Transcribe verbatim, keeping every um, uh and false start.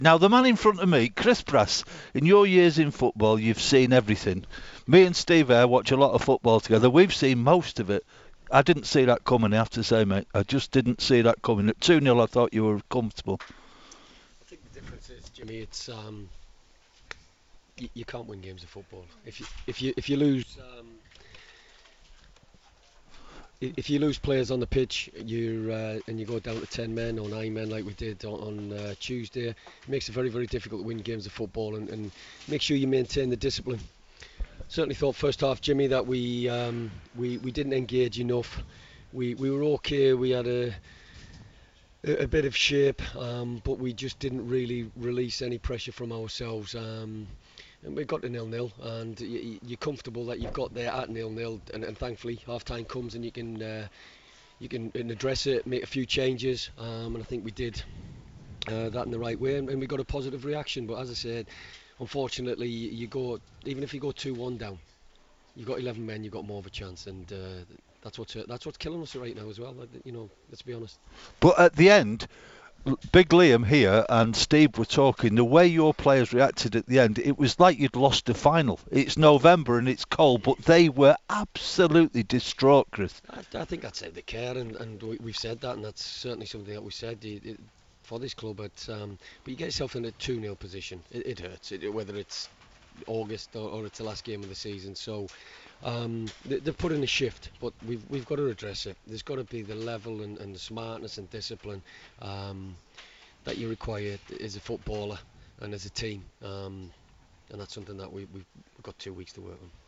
Now, the man in front of me, Chris Brass, in your years in football, you've seen everything. Me and Steve Ayre watch a lot of football together. We've seen most of it. I didn't see that coming, I have to say, mate. I just didn't see that coming. At two nil, I thought you were comfortable. I think the difference is, Jimmy, it's um, you, you can't win games of football. If you if you if you lose um, i- if you lose players on the pitch, you uh, and you go down to ten men or nine men like we did on, on uh, Tuesday, it makes it very very difficult to win games of football and, and make sure you maintain the discipline. Certainly thought first half, Jimmy, that we um, we we didn't engage enough. We we were okay. We had a a, a bit of shape, um, but we just didn't really release any pressure from ourselves. Um, and we got to nil nil, and y- you're comfortable that you've got there at nil nil, and, and thankfully half time comes and you can uh, you can address it, make a few changes, um, and I think we did uh, that in the right way, and, and we got a positive reaction. But as I said, unfortunately, you, you go even if you go two one down, you've got eleven men, you've got more of a chance, and uh, that's what's uh, that's what's killing us right now as well. You know, let's be honest. But at the end, Big Liam here and Steve were talking. The way your players reacted at the end, it was like you'd lost the final. It's November and it's cold, but they were absolutely distraught, Chris. I, I think that's how they care, and, and we, we've said that, and that's certainly something that we said it, it, for this club. But um, but you get yourself in a two nil position, it, it hurts, it, whether it's August or, or it's the last game of the season. So um, they, they've put in a shift, but we've we've got to address it. There's got to be the level and, and the smartness and discipline um, that you require as a footballer and as a team, um, and that's something that we, we've got two weeks to work on.